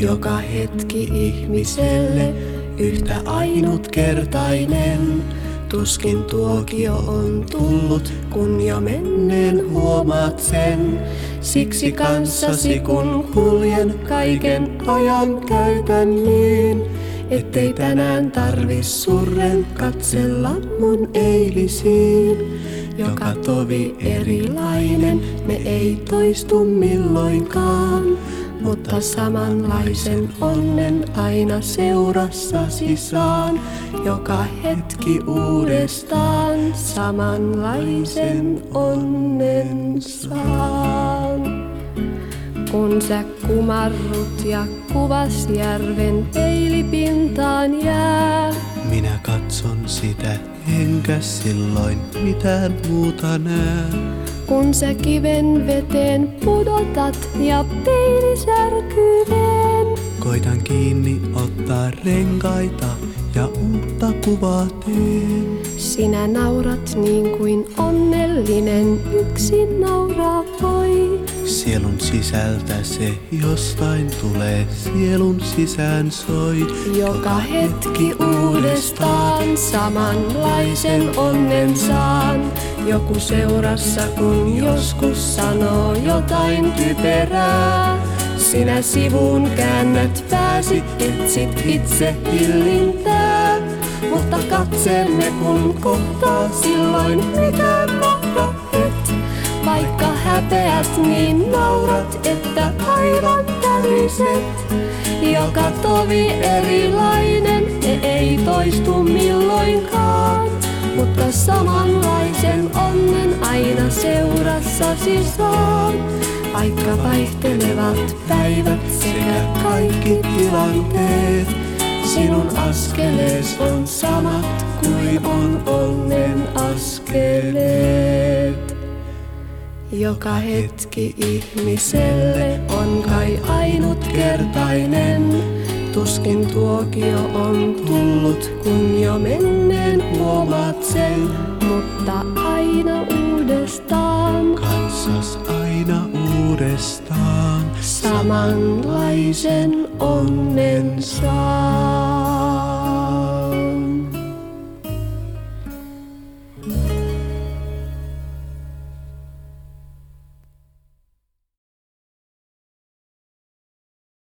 Joka hetki ihmiselle yhtä ainutkertainen. Tuskin tuokio on tullut, kun jo menneen huomaat sen. Siksi kanssasi kun kuljen, kaiken ajan käytän niin, ettei tänään tarvis surren katsella mun eilisiin. Joka tovi erilainen, ne ei toistu milloinkaan, mutta samanlaisen onnen aina seurassasi saan. Joka hetki uudestaan samanlaisen onnen saan. Kun sä kumarrut ja kuvas järven peilipintaan jää, minä katson sitä, enkä silloin mitään muuta näe. Kun sä kiven veteen pudotat ja peili särkyy veen, koitan kiinni ottaa renkaita ja uutta kuvaa teen. Sinä naurat niin kuin onnellinen yksin nauraa voi. Sielun sisältä se jostain tulee, sielun sisään soi. Joka hetki uudestaan samanlaisen onnen saan. Joku seurassa kun joskus sanoo jotain typerää. Sinä sivuun käännät pääsi, etsit itse hillintää. Mutta katseemme kun kohtaa, silloin mitään mahda et. Vaikka häpeät, niin naurat, että aivan täriset. Joka tovi erilainen, ne ei toistu milloinkaan. Mutta samanlaisen onnen aina seurassasi saan. Vaikka vaihtelevat päivät sekä kaikki tilanteet, sinun askelees on samat kuin on onnen askeleet. Joka hetki ihmiselle on kai ainutkertainen. Tuskin tuokio on tullut, kun jo menneen huomaat sen. Mutta aina uudestaan, kanssas aina uudestaan, samanlaisen onnen saa.